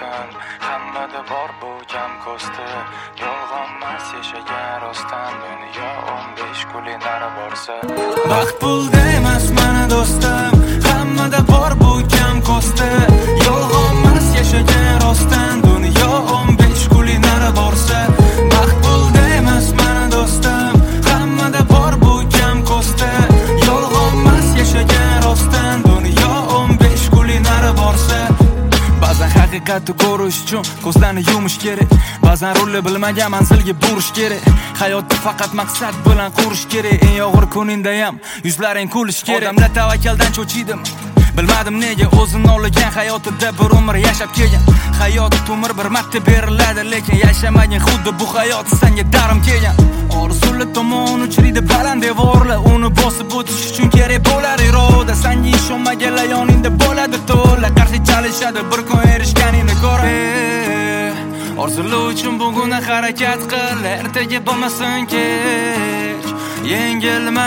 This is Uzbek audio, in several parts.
dostim, hammada bor bu jam ko'sti. Yolg'onmas yashagan rostdan, dunyo 15 kuli nari borsa. Baxt pulda emas mana do'stim, hammada bor bu jam ko'sti. Yolg'onmas yashagan rostdan, dunyo 15 kuli nari borsa. Baxt pulda emas mana do'stim, hammada bor bu jam ko'sti. Yolg'onmas yashagan rostdan, dunyo 15 kuli nari borsa. Ba'zan haqiqatni ko'rish uchun ko'zlarni yumish kerak. Ba'zan rulni bilmagan manzilga burish kerak. Hayotni faqat maqsad bilan qurish kerak. Eng og'ir kuningda ham yuzlaring kulish kerak. Odamlar tavakkaldan cho'chidim. Bilmadim nega o'zini olagan hayotida bir umr yashab kelgan. Hayot umr bir marta beriladi, lekin yashamagin xuddi bu hayot senga darim kelgan. Orzular tomon uchraydi baland devorlar, uni bosib o'tish uchun kerak bo'lar iroda. Senga ishonmaganlar yoningda bo'ladi to'la, qarshi chalishadi bir kun erishganingni ko'rib. Orzular uchun bugun harakat qil, ertaga bo'lmasin kech. Yengilma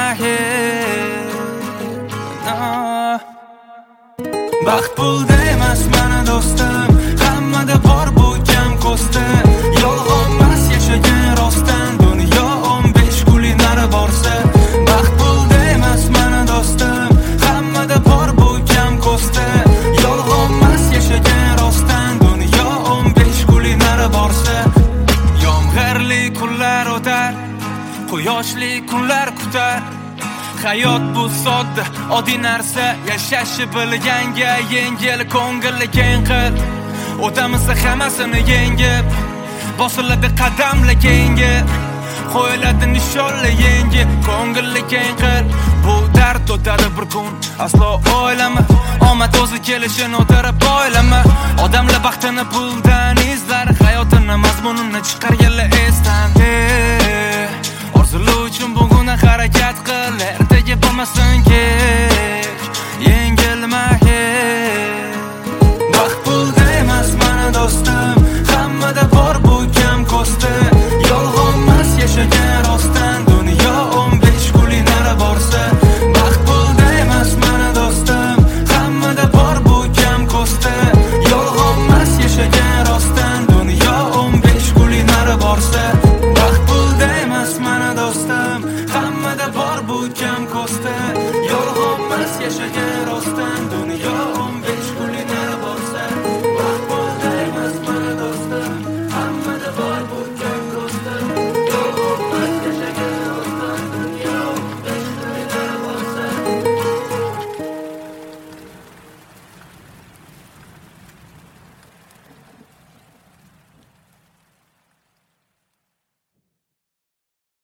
hech. Baxt pulda emas mana do'stim, hammada bor bu jam ko'sti. Yolg'onmas yashagan rostdan, dunyo 15 kuli nari borsa. Baxt pulda emas mana do'stim, hammada bor bu jam ko'sti. Yolg'onmas yashagan rostdan, dunyo 15 kuli nari borsa. Yomg'irli kunlar o'tar, quyoshli kunlar kutar. Hayot bu sodda, oddiy narsa, yashashni bilganga yengil, ko'ngilli keng qil. O'tamiz hammasini yengib, bosiladi qadamlar keyingi, qo'yiladi nishonlar yangi, ko'ngilli keng qil. Bu dard o'tadi bir kun, aslo o'ylama, omad o'zi kelishini o'tirib o'ylama. Odamlar baxtini puldan izlar, hayotini mazmunini chiqarganlar esdan. Orzular uchun bugun harakat qil, ertaga bo'lmasin